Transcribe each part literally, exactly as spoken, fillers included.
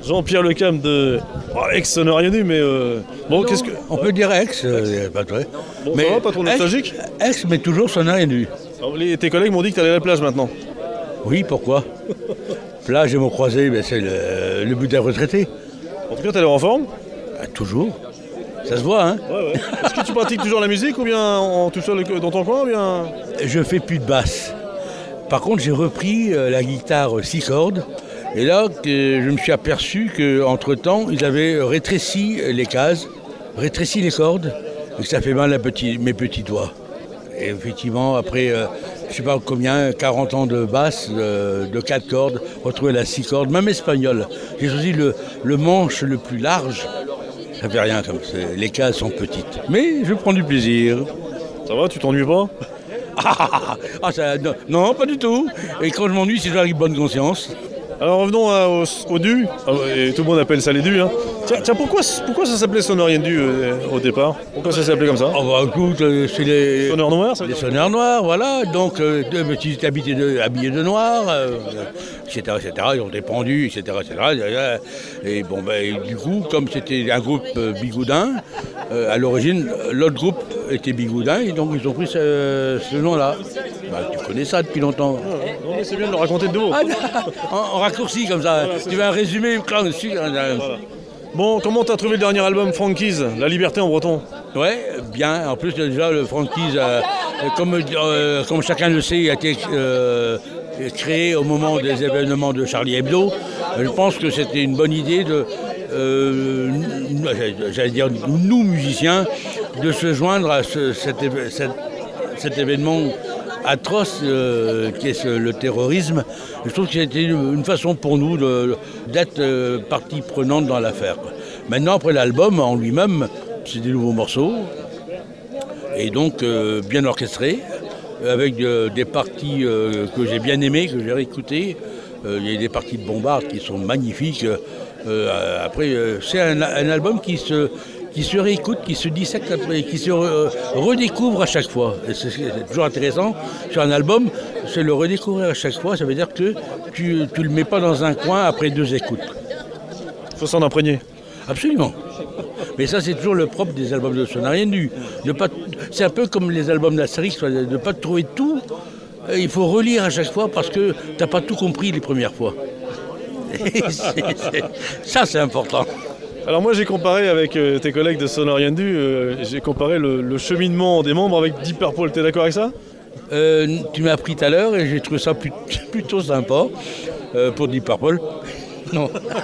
Jean-Pierre Lecam de oh, ex, ça n'a rien dit, mais euh... bon, non, qu'est-ce que on peut dire ex, euh, pas très. bon, mais ça va, pas trop nostalgique. Ex, ex mais toujours ça n'a rien dû. Alors, les, tes collègues m'ont dit que tu allais à la plage maintenant. Oui, pourquoi? Plage et mots croisés, ben c'est le, le but d'un retraité. En tout cas, tu as l'air en forme. Ah, toujours. Ça se voit, hein. Ouais, ouais. Est-ce que tu pratiques toujours la musique ou bien en, tout seul dans ton coin ou bien... Je fais plus de basse. Par contre, j'ai repris euh, la guitare six cordes. Et là, que je me suis aperçu qu'entre-temps, ils avaient rétréci les cases, rétréci les cordes, et que ça fait mal à petit, mes petits doigts. Et effectivement, après, euh, je ne sais pas combien, quarante ans de basse, de, de quatre cordes, retrouver la six cordes, même espagnol. J'ai choisi le, le manche le plus large. Ça fait rien comme ça, les cases sont petites. Mais je prends du plaisir. Ça va, tu t'ennuies pas? Ah, ah, ça, non, non, pas du tout. Et quand je m'ennuie, c'est avec bonne conscience. Alors revenons à, au, au du, ah, et tout le monde appelle ça les dus. Hein. Tiens, tiens, pourquoi, pourquoi ça s'appelait Sonnerien du euh, au départ? Pourquoi ça s'appelait comme ça? Oh bah écoute, euh, c'est les sonneurs noirs, ça veut les dire sonneurs noirs, voilà. Donc euh, deux petits habillés de, habillés de noir, euh, et cetera, et cetera. Ils ont des pendus, et cetera, et cetera. Et bon, ben bah, du coup, comme c'était un groupe euh, bigoudin, euh, à l'origine, l'autre groupe était bigoudin, et donc ils ont pris ce, ce nom-là. Bah, tu connais ça depuis longtemps. Non, mais c'est bien de le raconter de haut. Ah, en, en raccourci comme ça. Voilà, tu veux un résumé clan dessus. Voilà. Bon, comment t'as trouvé le dernier album Frankies, La Liberté en breton? Ouais, bien. En plus, déjà, le Frankies, euh, comme, euh, comme chacun le sait, a été euh, créé au moment des événements de Charlie Hebdo. Je pense que c'était une bonne idée de, euh, j'allais dire, nous musiciens, de se joindre à ce, cet, cet, cet événement atroce euh, qui est ce, le terrorisme. Je trouve que c'était une, une façon pour nous de, d'être euh, partie prenante dans l'affaire. Maintenant, après l'album en lui-même, c'est des nouveaux morceaux et donc euh, bien orchestrés, avec euh, des parties euh, que j'ai bien aimées, que j'ai réécoutées. Euh, il y a des parties de Bombard qui sont magnifiques. Euh, après, euh, c'est un, un album qui se qui se réécoute, qui se dissèque, qui se re- redécouvre à chaque fois. Et c'est, c'est toujours intéressant. Sur un album, c'est le redécouvrir à chaque fois. Ça veut dire que tu ne le mets pas dans un coin après deux écoutes. Il faut s'en imprégner. Absolument. Mais ça, c'est toujours le propre des albums de Ça n'a rien dû. De pas, c'est un peu comme les albums d'Astérix, de ne pas trouver tout. Il faut relire à chaque fois parce que tu n'as pas tout compris les premières fois. Et c'est, c'est, ça, c'est important. Alors moi j'ai comparé avec euh, tes collègues de Sonnerien du, euh, j'ai comparé le, le cheminement des membres avec Deep Purple, t'es d'accord avec ça? euh, Tu m'as appris tout à l'heure et j'ai trouvé ça plutôt, plutôt sympa euh, pour Deep Purple. Non.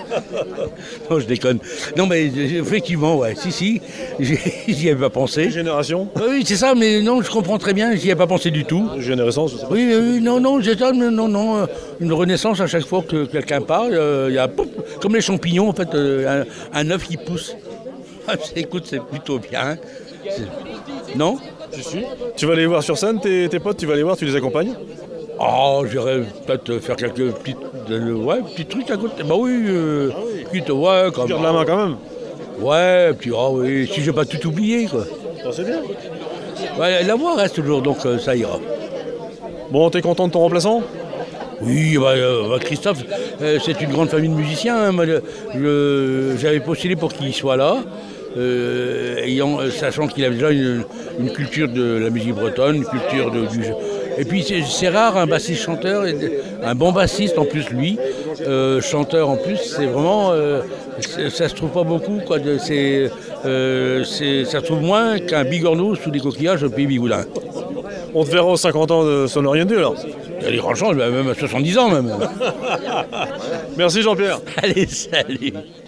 Non, je déconne. Non, mais effectivement, ouais, si, si, j'y avais pas pensé. Génération? Oui, c'est ça, mais non, je comprends très bien, j'y avais pas pensé du tout. Génération, je sais pas. Oui, oui, non, non, c'est ça, non, non, une renaissance à chaque fois que quelqu'un parle, il euh, y a comme les champignons, en fait, euh, un, un œuf qui pousse. Écoute, c'est plutôt bien. C'est... Non? Si, si. Tu vas aller voir sur scène, tes, tes potes, tu vas aller voir, tu les accompagnes? Oh, j'irais peut-être faire quelques petits, euh, ouais, petits trucs à côté. Bah oui, euh, ah oui. Quitte, ouais, comme. Tu gardes la main quand même? Ouais, puis oh oui, si j'ai pas tout oublié, quoi. Oh, c'est bien. Ouais, la voix reste toujours, donc euh, ça ira. Bon, t'es content de ton remplaçant? Oui, bah, euh, bah, Christophe, euh, c'est une grande famille de musiciens. Hein. Moi, je, j'avais postulé pour qu'il soit là, euh, ayant, sachant qu'il avait déjà une, une culture de la musique bretonne, une culture de, du jeu. Et puis c'est, c'est rare un bassiste-chanteur, un bon bassiste en plus lui, euh, chanteur en plus, c'est vraiment, euh, c'est, ça se trouve pas beaucoup, quoi. De, c'est, euh, c'est, ça se trouve moins qu'un bigorneau sous des coquillages au pays bigoudin. On te verra aux cinquante ans de Sonnerien du alors? Il y a des grandes chances, même à soixante-dix ans même. Merci Jean-Pierre. Allez, salut.